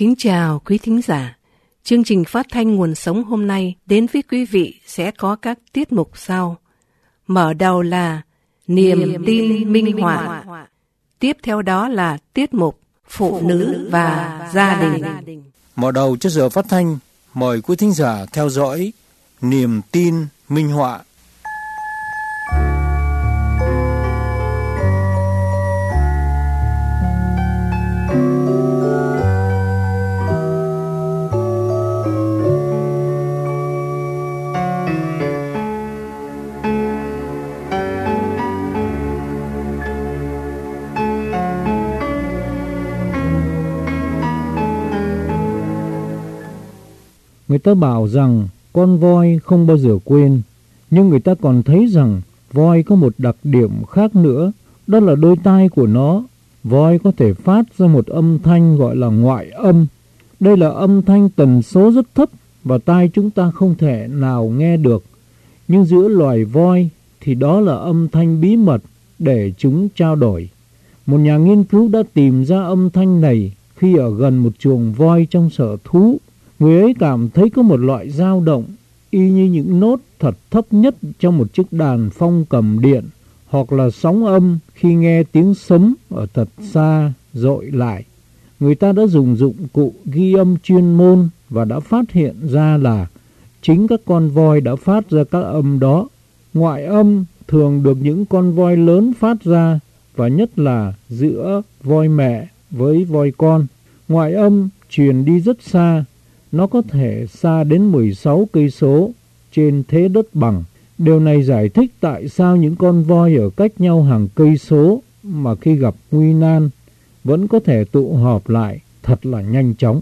Kính chào quý thính giả. Chương trình phát thanh Nguồn Sống hôm nay đến với quý vị sẽ có các tiết mục sau. Mở đầu là Niềm tin minh họa. Tiếp theo đó là tiết mục Phụ nữ và gia đình. Mở đầu cho giờ phát thanh, mời quý thính giả theo dõi Niềm tin minh họa. Người ta bảo rằng con voi không bao giờ quên, nhưng người ta còn thấy rằng voi có một đặc điểm khác nữa, đó là đôi tai của nó. Voi có thể phát ra một âm thanh gọi là ngoại âm. Đây là âm thanh tần số rất thấp và tai chúng ta không thể nào nghe được. Nhưng giữa loài voi thì đó là âm thanh bí mật để chúng trao đổi. Một nhà nghiên cứu đã tìm ra âm thanh này khi ở gần một chuồng voi trong sở thú. Người ấy cảm thấy có một loại dao động y như những nốt thật thấp nhất trong một chiếc đàn phong cầm điện, hoặc là sóng âm khi nghe tiếng sấm ở thật xa dội lại. Người ta đã dùng dụng cụ ghi âm chuyên môn và đã phát hiện ra là chính các con voi đã phát ra các âm đó. Ngoại âm thường được những con voi lớn phát ra, và nhất là giữa voi mẹ với voi con. Ngoại âm truyền đi rất xa. Nó có thể xa đến 16 cây số trên thế đất bằng. Điều này giải thích tại sao những con voi ở cách nhau hàng cây số mà khi gặp nguy nan vẫn có thể tụ họp lại thật là nhanh chóng.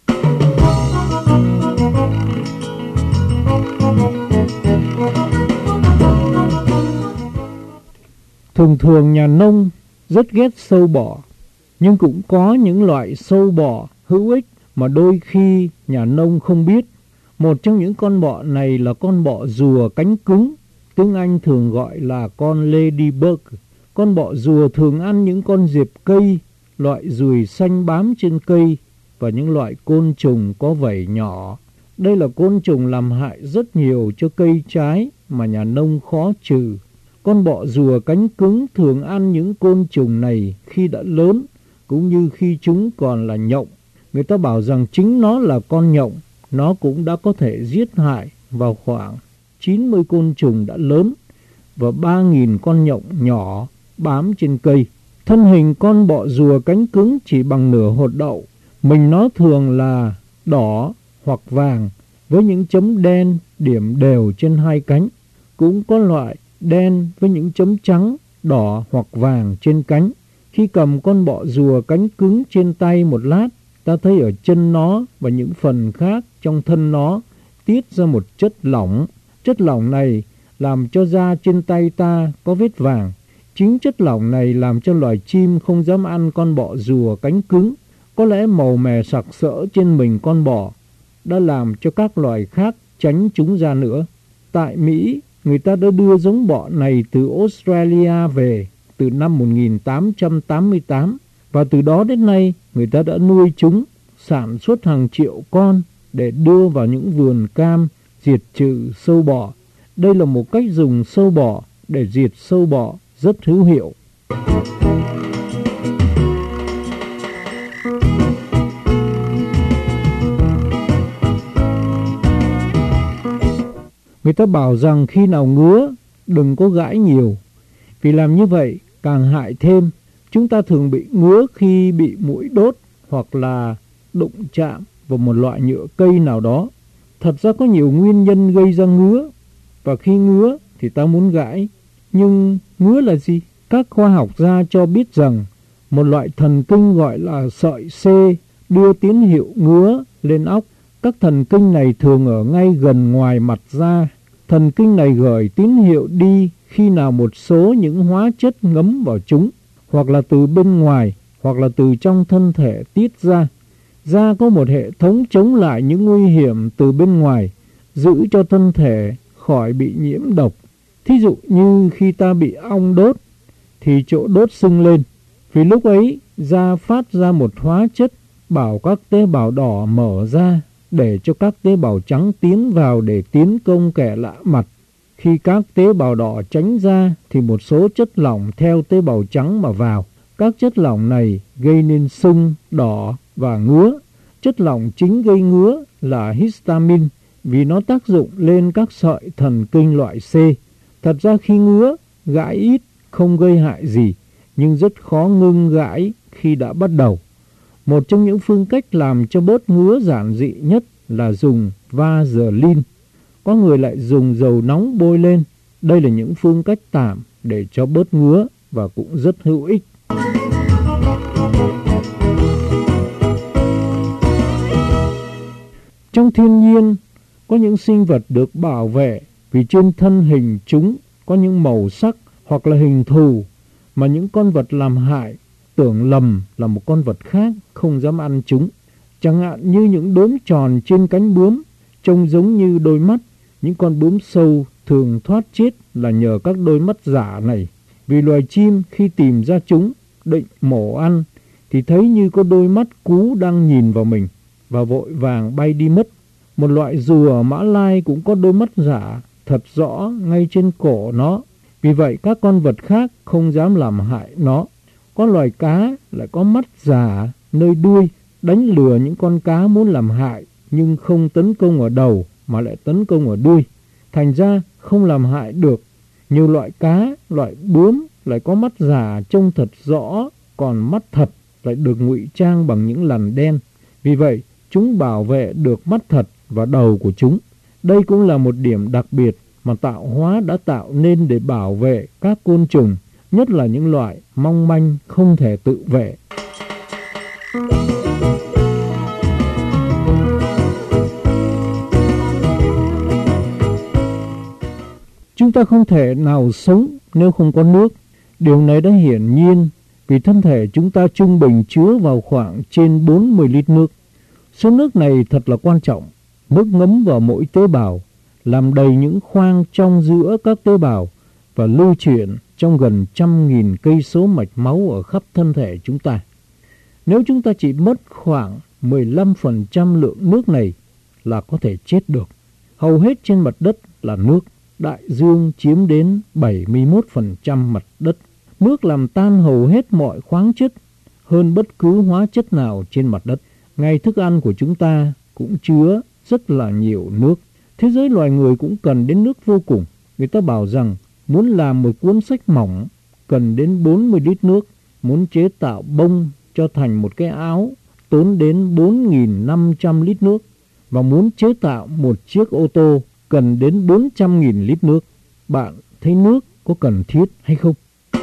Thường thường nhà nông rất ghét sâu bọ, nhưng cũng có những loại sâu bọ hữu ích mà đôi khi nhà nông không biết. Một trong những con bọ này là con bọ rùa cánh cứng, tiếng Anh thường gọi là con ladybug. Con bọ rùa thường ăn những con diệp cây, loại ruồi xanh bám trên cây và những loại côn trùng có vảy nhỏ. Đây là côn trùng làm hại rất nhiều cho cây trái mà nhà nông khó trừ. Con bọ rùa cánh cứng thường ăn những côn trùng này khi đã lớn, cũng như khi chúng còn là nhộng. Người ta bảo rằng chính nó là con nhộng, nó cũng đã có thể giết hại vào khoảng 90 côn trùng đã lớn và 3.000 con nhộng nhỏ bám trên cây. Thân hình con bọ rùa cánh cứng chỉ bằng nửa hột đậu. Mình nó thường là đỏ hoặc vàng với những chấm đen điểm đều trên hai cánh. Cũng có loại đen với những chấm trắng, đỏ hoặc vàng trên cánh. Khi cầm con bọ rùa cánh cứng trên tay một lát, ta thấy ở chân nó và những phần khác trong thân nó tiết ra một chất lỏng. Chất lỏng này làm cho da trên tay ta có vết vàng. Chính chất lỏng này làm cho loài chim không dám ăn con bọ rùa cánh cứng. Có lẽ màu mè sặc sỡ trên mình con bọ đã làm cho các loài khác tránh chúng ra nữa. Tại Mỹ, người ta đã đưa giống bọ này từ Australia về từ năm 1888. Và từ đó đến nay, người ta đã nuôi chúng, sản xuất hàng triệu con để đưa vào những vườn cam diệt trừ sâu bọ. Đây là một cách dùng sâu bọ để diệt sâu bọ rất hữu hiệu. Người ta bảo rằng khi nào ngứa, đừng có gãi nhiều, vì làm như vậy càng hại thêm. Chúng ta thường bị ngứa khi bị muỗi đốt hoặc là đụng chạm vào một loại nhựa cây nào đó. Thật ra có nhiều nguyên nhân gây ra ngứa, và khi ngứa thì ta muốn gãi. Nhưng ngứa là gì? Các khoa học gia cho biết rằng một loại thần kinh gọi là sợi C đưa tín hiệu ngứa lên óc. Các thần kinh này thường ở ngay gần ngoài mặt da. Thần kinh này gửi tín hiệu đi khi nào một số những hóa chất ngấm vào chúng, hoặc là từ bên ngoài, hoặc là từ trong thân thể tiết ra. Da có một hệ thống chống lại những nguy hiểm từ bên ngoài, giữ cho thân thể khỏi bị nhiễm độc. Thí dụ như khi ta bị ong đốt, thì chỗ đốt sưng lên, vì lúc ấy da phát ra một hóa chất bảo các tế bào đỏ mở ra để cho các tế bào trắng tiến vào để tiến công kẻ lạ mặt. Khi các tế bào đỏ tránh ra thì một số chất lỏng theo tế bào trắng mà vào. Các chất lỏng này gây nên sưng, đỏ và ngứa. Chất lỏng chính gây ngứa là histamine vì nó tác dụng lên các sợi thần kinh loại C. Thật ra khi ngứa, gãi ít không gây hại gì, nhưng rất khó ngưng gãi khi đã bắt đầu. Một trong những phương cách làm cho bớt ngứa giản dị nhất là dùng Vaseline. Có người lại dùng dầu nóng bôi lên. Đây là những phương cách tạm để cho bớt ngứa và cũng rất hữu ích. Trong thiên nhiên, có những sinh vật được bảo vệ vì trên thân hình chúng có những màu sắc hoặc là hình thù mà những con vật làm hại tưởng lầm là một con vật khác, không dám ăn chúng. Chẳng hạn như những đốm tròn trên cánh bướm trông giống như đôi mắt. Những con bướm sâu thường thoát chết là nhờ các đôi mắt giả này. Vì loài chim khi tìm ra chúng định mổ ăn thì thấy như có đôi mắt cú đang nhìn vào mình và vội vàng bay đi mất. Một loại rùa ở Mã Lai cũng có đôi mắt giả thật rõ ngay trên cổ nó. Vì vậy các con vật khác không dám làm hại nó. Có loài cá lại có mắt giả nơi đuôi, đánh lừa những con cá muốn làm hại nhưng không tấn công ở đầu mà lại tấn công ở đuôi. Thành ra không làm hại được. Nhiều loại cá, loại bướm lại có mắt giả trông thật rõ, còn mắt thật lại được ngụy trang bằng những lằn đen. Vì vậy, chúng bảo vệ được mắt thật và đầu của chúng. Đây cũng là một điểm đặc biệt mà tạo hóa đã tạo nên để bảo vệ các côn trùng, nhất là những loại mong manh không thể tự vệ. Chúng ta không thể nào sống nếu không có nước. Điều này đã hiển nhiên vì thân thể chúng ta trung bình chứa vào khoảng trên 40 lít nước. Số nước này thật là quan trọng. Nước ngấm vào mỗi tế bào, làm đầy những khoang trong giữa các tế bào và lưu chuyển trong gần 100.000 cây số mạch máu ở khắp thân thể chúng ta. Nếu chúng ta chỉ mất khoảng 15% lượng nước này là có thể chết được. Hầu hết trên mặt đất là nước. Đại dương chiếm đến 71% mặt đất. Nước làm tan hầu hết mọi khoáng chất hơn bất cứ hóa chất nào trên mặt đất. Ngay thức ăn của chúng ta cũng chứa rất là nhiều nước. Thế giới loài người cũng cần đến nước vô cùng. Người ta bảo rằng muốn làm một cuốn sách mỏng cần đến 40 lít nước. Muốn chế tạo bông cho thành một cái áo tốn đến 4.500 lít nước. Và muốn chế tạo một chiếc ô tô cần đến 400.000 lít nước. Bạn thấy nước có cần thiết hay không?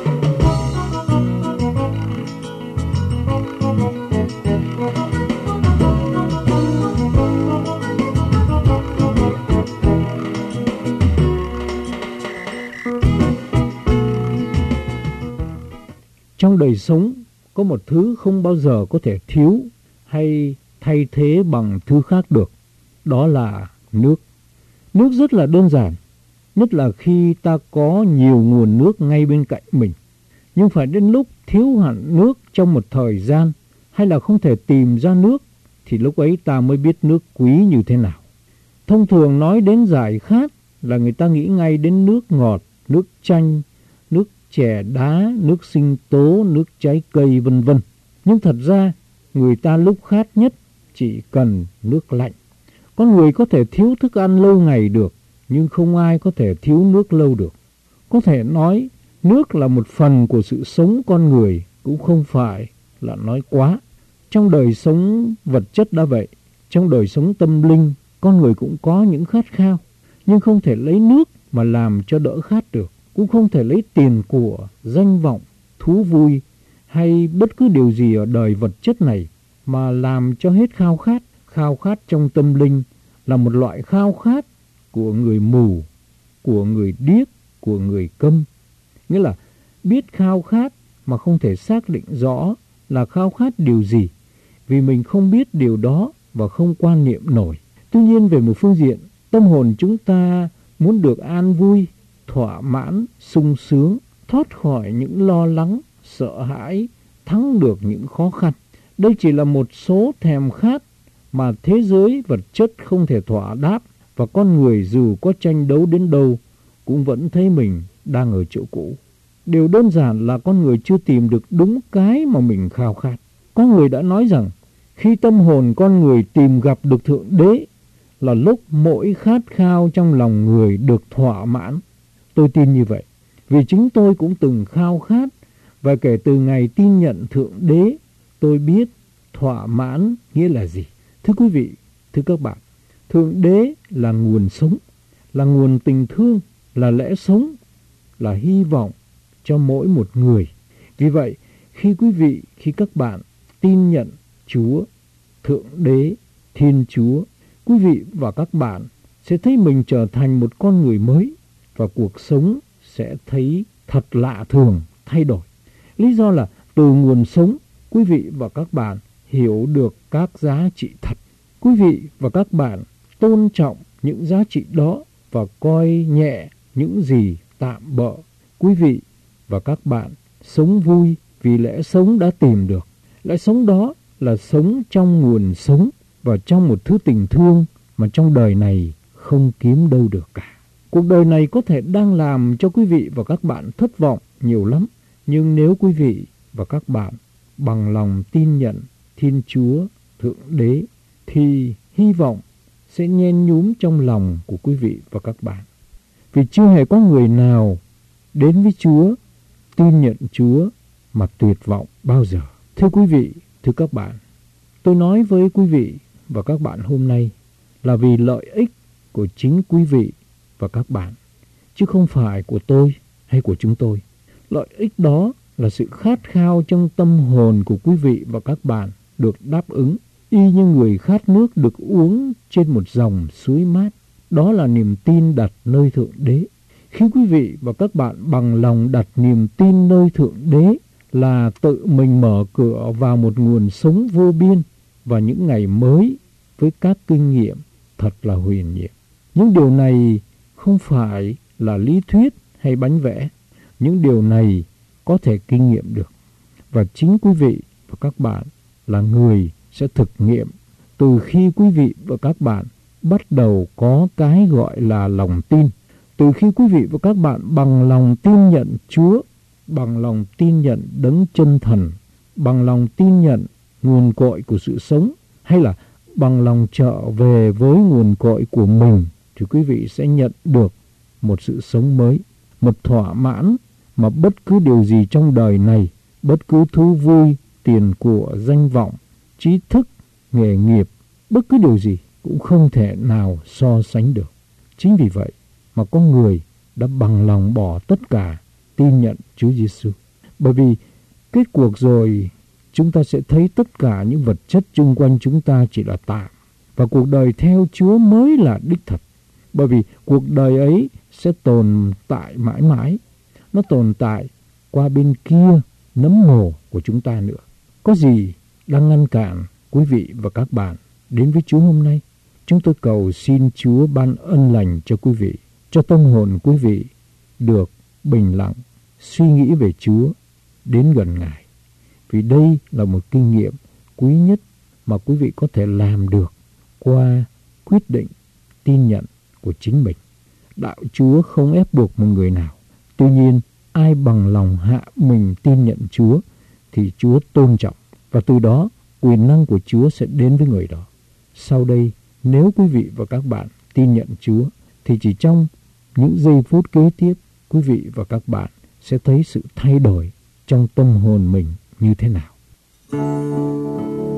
Trong đời sống có một thứ không bao giờ có thể thiếu hay thay thế bằng thứ khác được. Đó là nước. Nước rất là đơn giản, nhất là khi ta có nhiều nguồn nước ngay bên cạnh mình. Nhưng phải đến lúc thiếu hẳn nước trong một thời gian hay là không thể tìm ra nước thì lúc ấy ta mới biết nước quý như thế nào. Thông thường nói đến giải khát là người ta nghĩ ngay đến nước ngọt, nước chanh, nước chè đá, nước sinh tố, nước trái cây vân vân. Nhưng thật ra người ta lúc khát nhất chỉ cần nước lạnh. Con người có thể thiếu thức ăn lâu ngày được, nhưng không ai có thể thiếu nước lâu được. Có thể nói nước là một phần của sự sống con người, cũng không phải là nói quá. Trong đời sống vật chất đã vậy, trong đời sống tâm linh, con người cũng có những khát khao, nhưng không thể lấy nước mà làm cho đỡ khát được. Cũng không thể lấy tiền của, danh vọng, thú vui hay bất cứ điều gì ở đời vật chất này mà làm cho hết khao khát. Khao khát trong tâm linh là một loại khao khát của người mù, của người điếc, của người câm. Nghĩa là biết khao khát mà không thể xác định rõ là khao khát điều gì, vì mình không biết điều đó và không quan niệm nổi. Tuy nhiên về một phương diện, tâm hồn chúng ta muốn được an vui, thỏa mãn, sung sướng, thoát khỏi những lo lắng, sợ hãi, thắng được những khó khăn. Đây chỉ là một số thèm khát mà thế giới vật chất không thể thỏa đáp, và con người dù có tranh đấu đến đâu cũng vẫn thấy mình đang ở chỗ cũ. Điều đơn giản là con người chưa tìm được đúng cái mà mình khao khát. Có người đã nói rằng khi tâm hồn con người tìm gặp được Thượng Đế là lúc mỗi khát khao trong lòng người được thỏa mãn. Tôi tin như vậy, vì chính tôi cũng từng khao khát, và kể từ ngày tin nhận Thượng Đế, tôi biết thỏa mãn nghĩa là gì. Thưa quý vị, thưa các bạn, Thượng Đế là nguồn sống, là nguồn tình thương, là lẽ sống, là hy vọng cho mỗi một người. Vì vậy, khi các bạn tin nhận Chúa, Thượng Đế, Thiên Chúa, quý vị và các bạn sẽ thấy mình trở thành một con người mới, và cuộc sống sẽ thấy thật lạ thường, thay đổi. Lý do là từ nguồn sống, quý vị và các bạn hiểu được các giá trị thật. Quý vị và các bạn tôn trọng những giá trị đó và coi nhẹ những gì tạm bợ. Quý vị và các bạn sống vui vì lẽ sống đã tìm được. Lẽ sống đó là sống trong nguồn sống và trong một thứ tình thương mà trong đời này không kiếm đâu được cả. Cuộc đời này có thể đang làm cho quý vị và các bạn thất vọng nhiều lắm, nhưng nếu quý vị và các bạn bằng lòng tin nhận Thiên Chúa, Thượng Đế, thì hy vọng sẽ nhen nhúm trong lòng của quý vị và các bạn. Vì chưa hề có người nào đến với Chúa, tin nhận Chúa mà tuyệt vọng bao giờ. Thưa quý vị, thưa các bạn, tôi nói với quý vị và các bạn hôm nay là vì lợi ích của chính quý vị và các bạn, chứ không phải của tôi hay của chúng tôi. Lợi ích đó là sự khát khao trong tâm hồn của quý vị và các bạn được đáp ứng, y như người khát nước được uống trên một dòng suối mát. Đó là niềm tin đặt nơi Thượng Đế. Khi quý vị và các bạn bằng lòng đặt niềm tin nơi Thượng Đế là tự mình mở cửa vào một nguồn sống vô biên và những ngày mới với các kinh nghiệm thật là huyền nhiệm. Những điều này không phải là lý thuyết hay bánh vẽ. Những điều này có thể kinh nghiệm được. Và chính quý vị và các bạn là người sẽ thực nghiệm từ khi quý vị và các bạn bắt đầu có cái gọi là lòng tin. Từ khi quý vị và các bạn bằng lòng tin nhận Chúa, bằng lòng tin nhận Đấng Chân Thần, bằng lòng tin nhận nguồn cội của sự sống, hay là bằng lòng trở về với nguồn cội của mình, thì quý vị sẽ nhận được một sự sống mới, một thỏa mãn mà bất cứ điều gì trong đời này, bất cứ thú vui, tiền của, danh vọng, trí thức, nghề nghiệp, bất cứ điều gì cũng không thể nào so sánh được. Chính vì vậy mà con người đã bằng lòng bỏ tất cả tin nhận Chúa Giêsu. Bởi vì kết cuộc rồi chúng ta sẽ thấy tất cả những vật chất chung quanh chúng ta chỉ là tạm, và cuộc đời theo Chúa mới là đích thật. Bởi vì cuộc đời ấy sẽ tồn tại mãi mãi. Nó tồn tại qua bên kia nấm mồ của chúng ta nữa. Có gì đang ngăn cản quý vị và các bạn đến với Chúa hôm nay? Chúng tôi cầu xin Chúa ban ân lành cho quý vị, cho tâm hồn quý vị được bình lặng, suy nghĩ về Chúa, đến gần Ngài. Vì đây là một kinh nghiệm quý nhất mà quý vị có thể làm được qua quyết định tin nhận của chính mình. Đạo Chúa không ép buộc một người nào. Tuy nhiên, ai bằng lòng hạ mình tin nhận Chúa thì Chúa tôn trọng, và từ đó quyền năng của Chúa sẽ đến với người đó. Sau đây, nếu quý vị và các bạn tin nhận Chúa thì chỉ trong những giây phút kế tiếp, quý vị và các bạn sẽ thấy sự thay đổi trong tâm hồn mình như thế nào.